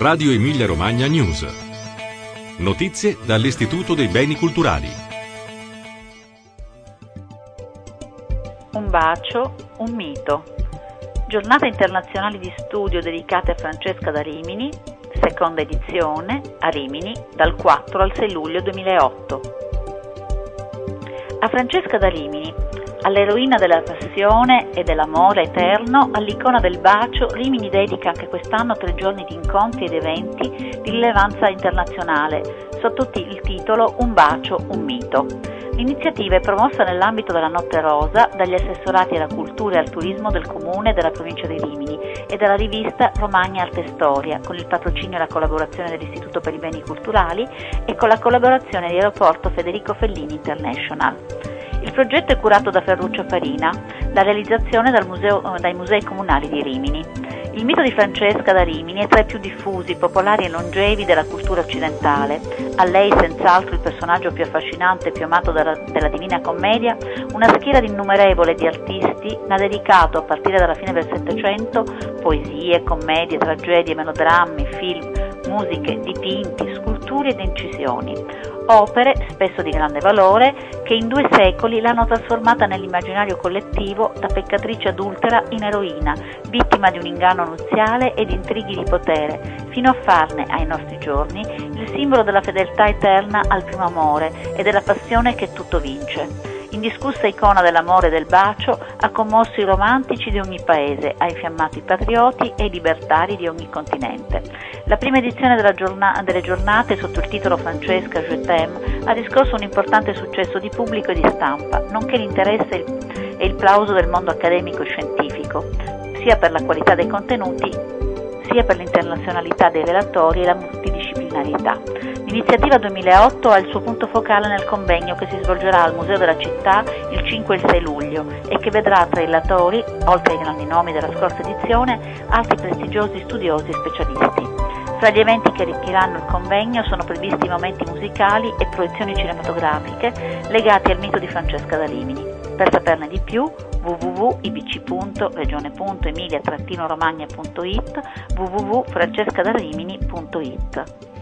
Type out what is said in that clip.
Radio Emilia Romagna News. Notizie dall'Istituto dei Beni Culturali. Un bacio, un mito. Giornate internazionali di studio dedicate a Francesca da Rimini, seconda edizione, a Rimini, dal 4 al 6 luglio 2008. A Francesca da Rimini, all'eroina della passione e dell'amore eterno, all'icona del bacio, Rimini dedica anche quest'anno 3 giorni di incontri ed eventi di rilevanza internazionale, sotto il titolo Un bacio, un mito. L'iniziativa è promossa nell'ambito della Notte Rosa dagli assessorati alla cultura e al turismo del Comune e della provincia di Rimini e dalla rivista Romagna Arte e Storia, con il patrocinio e la collaborazione dell'Istituto per i Beni Culturali e con la collaborazione di Aeroporto Federico Fellini International. Il progetto è curato da Ferruccio Farina, la realizzazione dai musei comunali di Rimini. Il mito di Francesca da Rimini è tra i più diffusi, popolari e longevi della cultura occidentale. A lei, senz'altro, il personaggio più affascinante e più amato della Divina Commedia, una schiera innumerevole di artisti ne ha dedicato, a partire dalla fine del Settecento, poesie, commedie, tragedie, melodrammi, film, musiche, dipinti, sculture ed incisioni. Opere, spesso di grande valore, che in 2 secoli l'hanno trasformata nell'immaginario collettivo da peccatrice adultera in eroina, vittima di un inganno nuziale e di intrighi di potere, fino a farne, ai nostri giorni, il simbolo della fedeltà eterna al primo amore e della passione che tutto vince. Indiscussa icona dell'amore e del bacio, ha commosso i romantici di ogni paese, ha infiammato i patrioti e i libertari di ogni continente. La prima edizione delle giornate, sotto il titolo Francesca Je t'aime, ha riscosso un importante successo di pubblico e di stampa, nonché l'interesse e il plauso del mondo accademico e scientifico, sia per la qualità dei contenuti, sia per l'internazionalità dei relatori e la multidisciplinarietà. L'iniziativa 2008 ha il suo punto focale nel convegno che si svolgerà al Museo della Città il 5 e il 6 luglio e che vedrà tra i relatori, oltre ai grandi nomi della scorsa edizione, altri prestigiosi studiosi e specialisti. Tra gli eventi che arricchiranno il convegno sono previsti momenti musicali e proiezioni cinematografiche legati al mito di Francesca da Rimini. Per saperne di più, www.ibc.regione.emilia-romagna.it, www.francescadarimini.it.